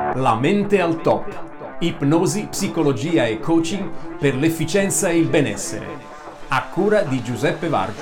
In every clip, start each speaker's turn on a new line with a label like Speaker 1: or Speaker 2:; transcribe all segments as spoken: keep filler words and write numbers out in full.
Speaker 1: La mente al top. Ipnosi, psicologia e coaching per l'efficienza e il benessere. A cura di Giuseppe Vargio.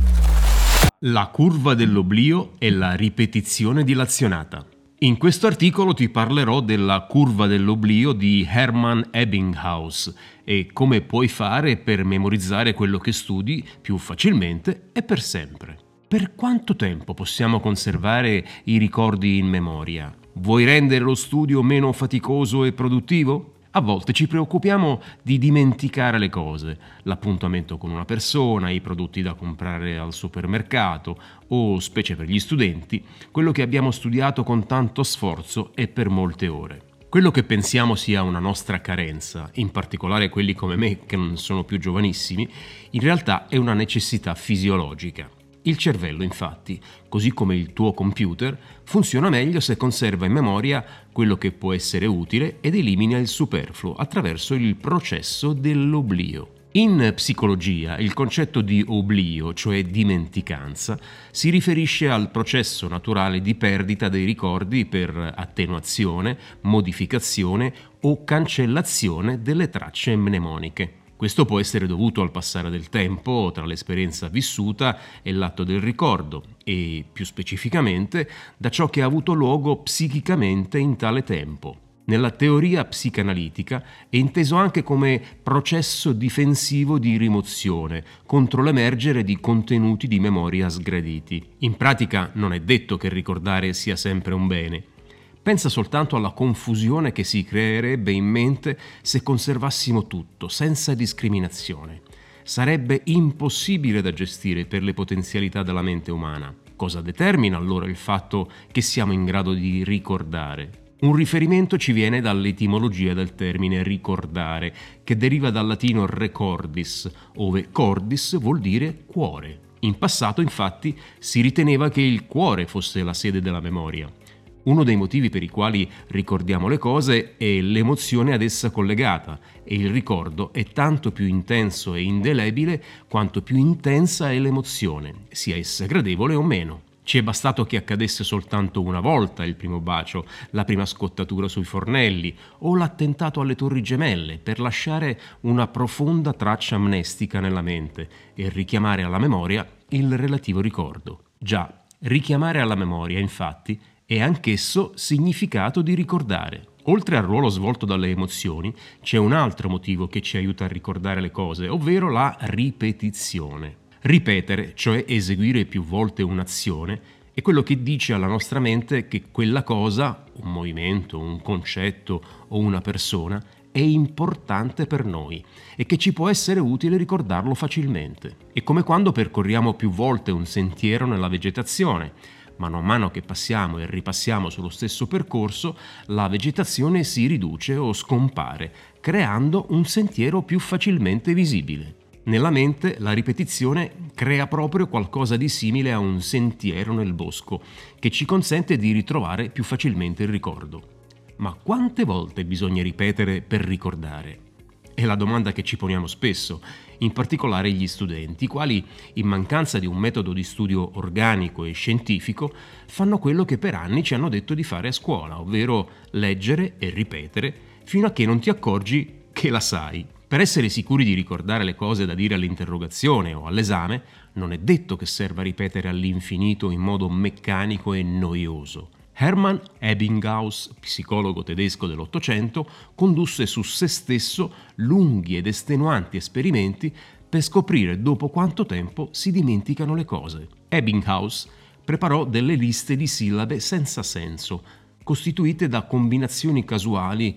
Speaker 2: La curva dell'oblio e la ripetizione dilazionata. In questo articolo ti parlerò della curva dell'oblio di Hermann Ebbinghaus e come puoi fare per memorizzare quello che studi più facilmente e per sempre. Per quanto tempo possiamo conservare i ricordi in memoria? Vuoi rendere lo studio meno faticoso e produttivo? A volte ci preoccupiamo di dimenticare le cose, l'appuntamento con una persona, i prodotti da comprare al supermercato o, specie per gli studenti, quello che abbiamo studiato con tanto sforzo e per molte ore. Quello che pensiamo sia una nostra carenza, in particolare quelli come me che non sono più giovanissimi, in realtà è una necessità fisiologica. Il cervello, infatti, così come il tuo computer, funziona meglio se conserva in memoria quello che può essere utile ed elimina il superfluo attraverso il processo dell'oblio. In psicologia, il concetto di oblio, cioè dimenticanza, si riferisce al processo naturale di perdita dei ricordi per attenuazione, modificazione o cancellazione delle tracce mnemoniche. Questo può essere dovuto al passare del tempo tra l'esperienza vissuta e l'atto del ricordo e, più specificamente, da ciò che ha avuto luogo psichicamente in tale tempo. Nella teoria psicanalitica è inteso anche come processo difensivo di rimozione contro l'emergere di contenuti di memoria sgraditi. In pratica non è detto che ricordare sia sempre un bene. Pensa soltanto alla confusione che si creerebbe in mente se conservassimo tutto, senza discriminazione. Sarebbe impossibile da gestire per le potenzialità della mente umana. Cosa determina allora il fatto che siamo in grado di ricordare? Un riferimento ci viene dall'etimologia del termine ricordare, che deriva dal latino recordis, ove cordis vuol dire cuore. In passato, infatti, si riteneva che il cuore fosse la sede della memoria. Uno dei motivi per i quali ricordiamo le cose è l'emozione ad essa collegata e il ricordo è tanto più intenso e indelebile quanto più intensa è l'emozione, sia essa gradevole o meno. Ci è bastato che accadesse soltanto una volta il primo bacio, la prima scottatura sui fornelli o l'attentato alle Torri Gemelle per lasciare una profonda traccia amnestica nella mente e richiamare alla memoria il relativo ricordo. Già, richiamare alla memoria, infatti, è anch'esso significato di ricordare. Oltre al ruolo svolto dalle emozioni, c'è un altro motivo che ci aiuta a ricordare le cose, ovvero la ripetizione. Ripetere, cioè eseguire più volte un'azione, è quello che dice alla nostra mente che quella cosa, un movimento, un concetto o una persona, è importante per noi e che ci può essere utile ricordarlo facilmente. È come quando percorriamo più volte un sentiero nella vegetazione. Mano a mano che passiamo e ripassiamo sullo stesso percorso, la vegetazione si riduce o scompare, creando un sentiero più facilmente visibile. Nella mente la ripetizione crea proprio qualcosa di simile a un sentiero nel bosco, che ci consente di ritrovare più facilmente il ricordo. Ma quante volte bisogna ripetere per ricordare? È la domanda che ci poniamo spesso, in particolare gli studenti, i quali, in mancanza di un metodo di studio organico e scientifico, fanno quello che per anni ci hanno detto di fare a scuola, ovvero leggere e ripetere fino a che non ti accorgi che la sai. Per essere sicuri di ricordare le cose da dire all'interrogazione o all'esame, non è detto che serva ripetere all'infinito in modo meccanico e noioso. Hermann Ebbinghaus, psicologo tedesco dell'Ottocento, condusse su se stesso lunghi ed estenuanti esperimenti per scoprire dopo quanto tempo si dimenticano le cose. Ebbinghaus preparò delle liste di sillabe senza senso, costituite da combinazioni casuali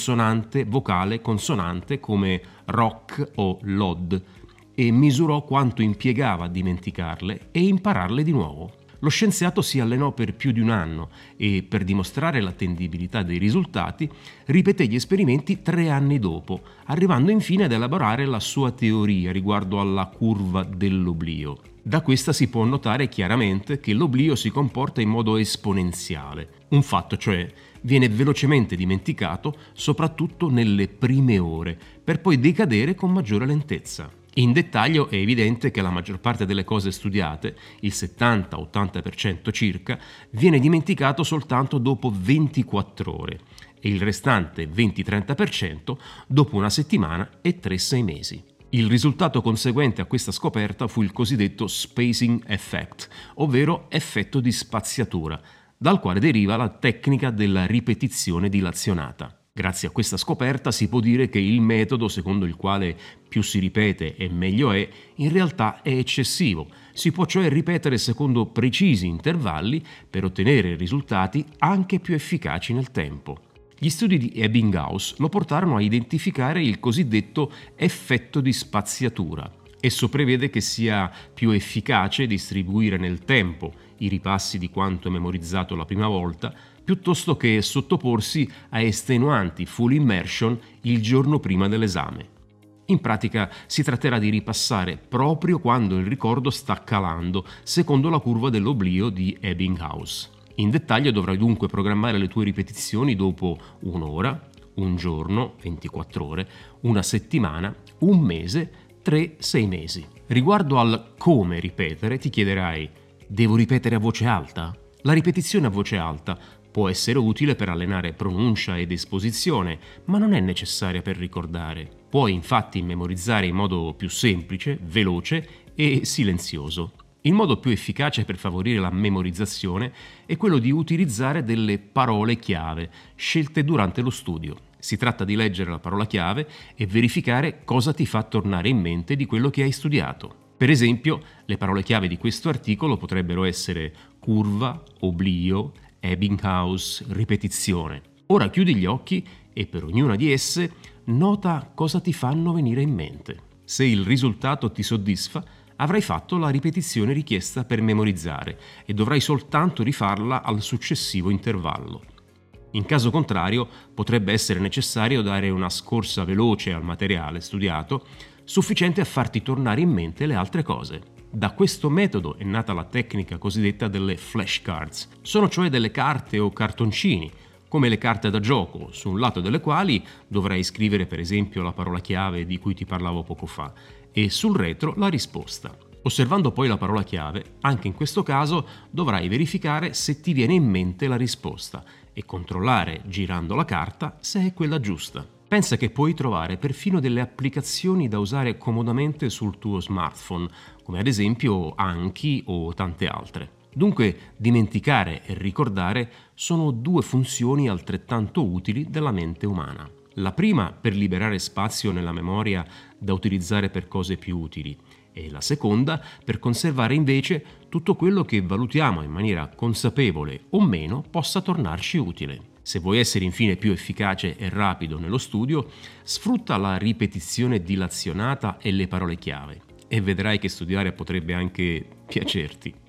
Speaker 2: consonante-vocale-consonante come rock o lod, e misurò quanto impiegava a dimenticarle e impararle di nuovo. Lo scienziato si allenò per più di un anno e, per dimostrare l'attendibilità dei risultati, ripeté gli esperimenti tre anni dopo, arrivando infine ad elaborare la sua teoria riguardo alla curva dell'oblio. Da questa si può notare chiaramente che l'oblio si comporta in modo esponenziale. Un fatto, cioè, viene velocemente dimenticato soprattutto nelle prime ore, per poi decadere con maggiore lentezza. In dettaglio è evidente che la maggior parte delle cose studiate, il settanta ottanta per cento circa, viene dimenticato soltanto dopo ventiquattro ore e il restante venti trenta per cento dopo una settimana e tre sei mesi. Il risultato conseguente a questa scoperta fu il cosiddetto spacing effect, ovvero effetto di spaziatura, dal quale deriva la tecnica della ripetizione dilazionata. Grazie a questa scoperta si può dire che il metodo secondo il quale più si ripete e meglio è, in realtà è eccessivo. Si può cioè ripetere secondo precisi intervalli per ottenere risultati anche più efficaci nel tempo. Gli studi di Ebbinghaus lo portarono a identificare il cosiddetto effetto di spaziatura. Esso prevede che sia più efficace distribuire nel tempo i ripassi di quanto memorizzato la prima volta, piuttosto che sottoporsi a estenuanti full immersion il giorno prima dell'esame. In pratica si tratterà di ripassare proprio quando il ricordo sta calando, secondo la curva dell'oblio di Ebbinghaus. In dettaglio dovrai dunque programmare le tue ripetizioni dopo un'ora, un giorno, ventiquattro ore, una settimana, un mese, tre sei mesi. Riguardo al come ripetere, ti chiederai: devo ripetere a voce alta? La ripetizione a voce alta può essere utile per allenare pronuncia ed esposizione, ma non è necessaria per ricordare. Puoi infatti memorizzare in modo più semplice, veloce e silenzioso. Il modo più efficace per favorire la memorizzazione è quello di utilizzare delle parole chiave scelte durante lo studio. Si tratta di leggere la parola chiave e verificare cosa ti fa tornare in mente di quello che hai studiato. Per esempio, le parole chiave di questo articolo potrebbero essere curva, oblio, Ebbinghaus, ripetizione. Ora chiudi gli occhi e per ognuna di esse nota cosa ti fanno venire in mente. Se il risultato ti soddisfa, avrai fatto la ripetizione richiesta per memorizzare e dovrai soltanto rifarla al successivo intervallo. In caso contrario, potrebbe essere necessario dare una scorsa veloce al materiale studiato, sufficiente a farti tornare in mente le altre cose. Da questo metodo è nata la tecnica cosiddetta delle flashcards. Sono cioè delle carte o cartoncini, come le carte da gioco, su un lato delle quali dovrai scrivere per esempio la parola chiave di cui ti parlavo poco fa e sul retro la risposta. Osservando poi la parola chiave, anche in questo caso dovrai verificare se ti viene in mente la risposta e controllare, girando la carta, se è quella giusta. Pensa che puoi trovare perfino delle applicazioni da usare comodamente sul tuo smartphone, come ad esempio Anki o tante altre. Dunque, dimenticare e ricordare sono due funzioni altrettanto utili della mente umana. La prima per liberare spazio nella memoria da utilizzare per cose più utili e la seconda per conservare invece tutto quello che valutiamo in maniera consapevole o meno possa tornarci utile. Se vuoi essere infine più efficace e rapido nello studio, sfrutta la ripetizione dilazionata e le parole chiave e vedrai che studiare potrebbe anche piacerti.